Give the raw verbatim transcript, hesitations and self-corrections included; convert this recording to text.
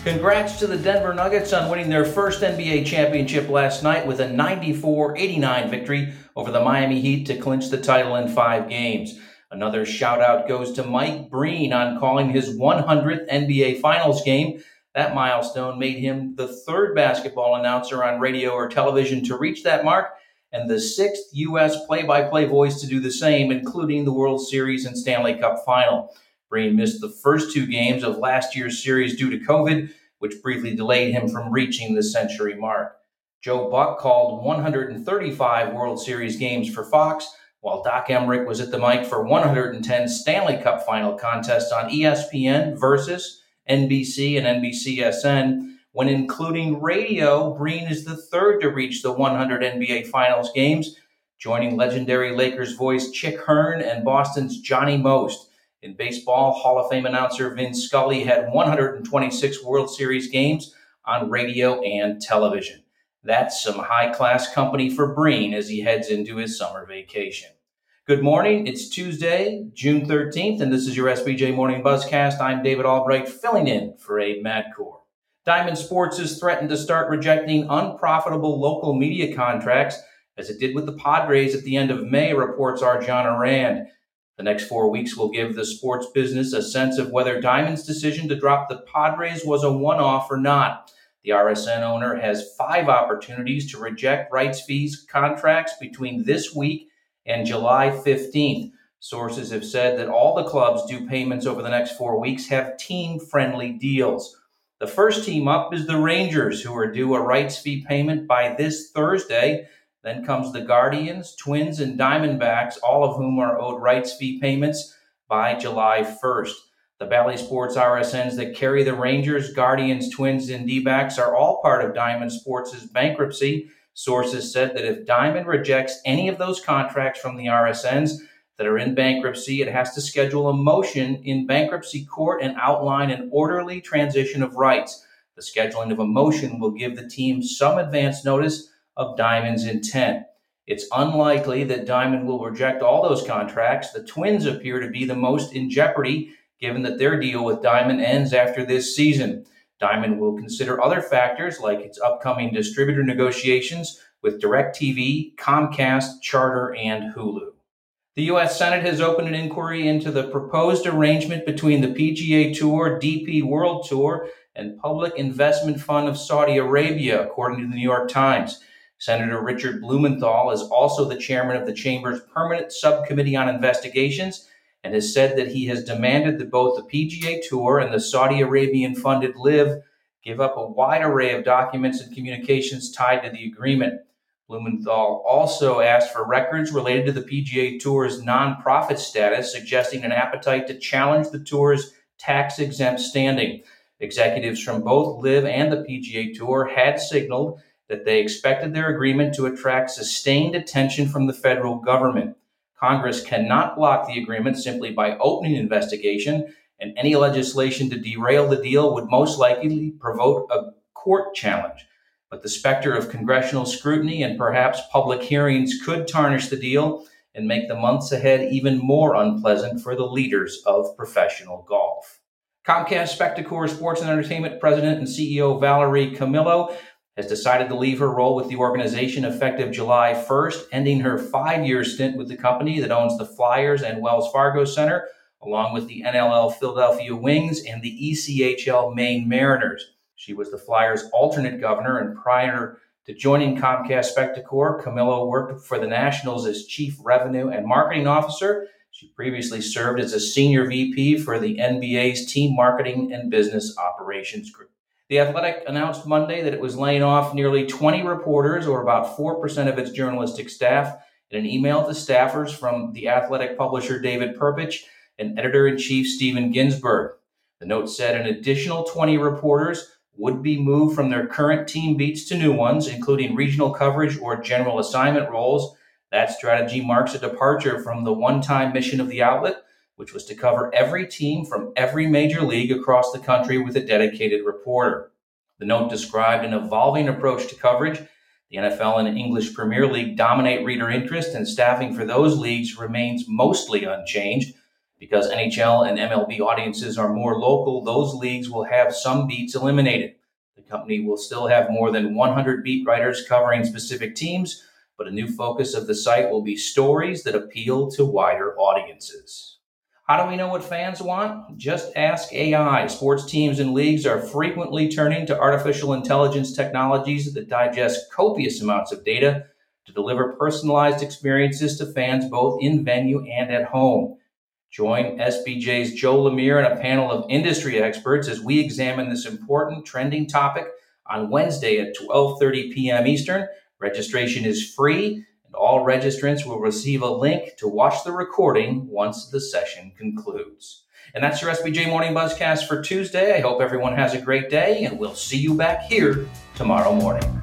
Congrats to the Denver Nuggets on winning their first N B A championship last night with a ninety-four eighty-nine victory over the Miami Heat to clinch the title in five games. Another shout out goes to Mike Breen on calling his one hundredth N B A Finals game. That milestone made him the third basketball announcer on radio or television to reach that mark, and the sixth U S play-by-play voice to do the same, including the World Series and Stanley Cup Final. Breen missed the first two games of last year's series due to COVID, which briefly delayed him from reaching the century mark. Joe Buck called one hundred thirty-five World Series games for Fox, while Doc Emrick was at the mic for one hundred ten Stanley Cup Final contests on E S P N, Versus, N B C, and N B C S N. When including radio, Breen is the third to reach the one hundred N B A Finals games, joining legendary Lakers voice Chick Hearn and Boston's Johnny Most. In baseball, Hall of Fame announcer Vin Scully had one hundred twenty-six World Series games on radio and television. That's some high-class company for Breen as he heads into his summer vacation. Good morning. It's Tuesday, June thirteenth, and this is your S B J Morning Buzzcast. I'm David Albright, filling in for Abe Madkour. Diamond Sports has threatened to start rejecting unprofitable local media contracts, as it did with the Padres at the end of May, reports Arjan Arand. The next four weeks will give the sports business a sense of whether Diamond's decision to drop the Padres was a one-off or not. The R S N owner has five opportunities to reject rights fees contracts between this week and July fifteenth. Sources have said that all the clubs due payments over the next four weeks have team-friendly deals. The first team up is the Rangers, who are due a rights fee payment by this Thursday. Then comes the Guardians, Twins, and Diamondbacks, all of whom are owed rights fee payments by July first. The Bally Sports R S Ns that carry the Rangers, Guardians, Twins, and D-backs are all part of Diamond Sports' bankruptcy. Sources said that if Diamond rejects any of those contracts from the R S Ns that are in bankruptcy, it has to schedule a motion in bankruptcy court and outline an orderly transition of rights. The scheduling of a motion will give the team some advance notice of Diamond's intent. It's unlikely that Diamond will reject all those contracts. The Twins appear to be the most in jeopardy, given that their deal with Diamond ends after this season. Diamond will consider other factors like its upcoming distributor negotiations with DirecTV, Comcast, Charter, and Hulu. The U S Senate has opened an inquiry into the proposed arrangement between the P G A Tour, D P World Tour, and Public Investment Fund of Saudi Arabia, according to the New York Times. Senator Richard Blumenthal is also the chairman of the Chamber's Permanent Subcommittee on Investigations and has said that he has demanded that both the P G A Tour and the Saudi Arabian-funded LIV give up a wide array of documents and communications tied to the agreement. Blumenthal also asked for records related to the P G A Tour's nonprofit status, suggesting an appetite to challenge the Tour's tax-exempt standing. Executives from both LIV and the P G A Tour had signaled that they expected their agreement to attract sustained attention from the federal government. Congress cannot block the agreement simply by opening an investigation, and any legislation to derail the deal would most likely provoke a court challenge. But the specter of congressional scrutiny and perhaps public hearings could tarnish the deal and make the months ahead even more unpleasant for the leaders of professional golf. Comcast Spectacor Sports and Entertainment President and C E O Valerie Camillo has decided to leave her role with the organization effective July first, ending her five-year stint with the company that owns the Flyers and Wells Fargo Center, along with the N L L Philadelphia Wings and the E C H L Maine Mariners. She was the Flyers' alternate governor, and prior to joining Comcast Spectacor, Camillo worked for the Nationals as Chief Revenue and Marketing Officer. She previously served as a Senior V P for the N B A's Team Marketing and Business Operations Group. The Athletic announced Monday that it was laying off nearly twenty reporters, or about four percent of its journalistic staff, in an email to staffers from the Athletic publisher David Perpich and editor-in-chief Stephen Ginsburg. The note said an additional twenty reporters would be moved from their current team beats to new ones, including regional coverage or general assignment roles. That strategy marks a departure from the one-time mission of the outlet, which was to cover every team from every major league across the country with a dedicated reporter. The note described an evolving approach to coverage. The N F L and English Premier League dominate reader interest, and staffing for those leagues remains mostly unchanged. Because N H L and M L B audiences are more local, those leagues will have some beats eliminated. The company will still have more than one hundred beat writers covering specific teams, but a new focus of the site will be stories that appeal to wider audiences. How do we know what fans want? Just ask A I. Sports teams and leagues are frequently turning to artificial intelligence technologies that digest copious amounts of data to deliver personalized experiences to fans both in venue and at home. Join S B J's Joe Lemire and a panel of industry experts as we examine this important trending topic on Wednesday at twelve thirty p.m. Eastern. Registration is free, and all registrants will receive a link to watch the recording once the session concludes. And that's your S B J Morning Buzzcast for Tuesday. I hope everyone has a great day, and we'll see you back here tomorrow morning.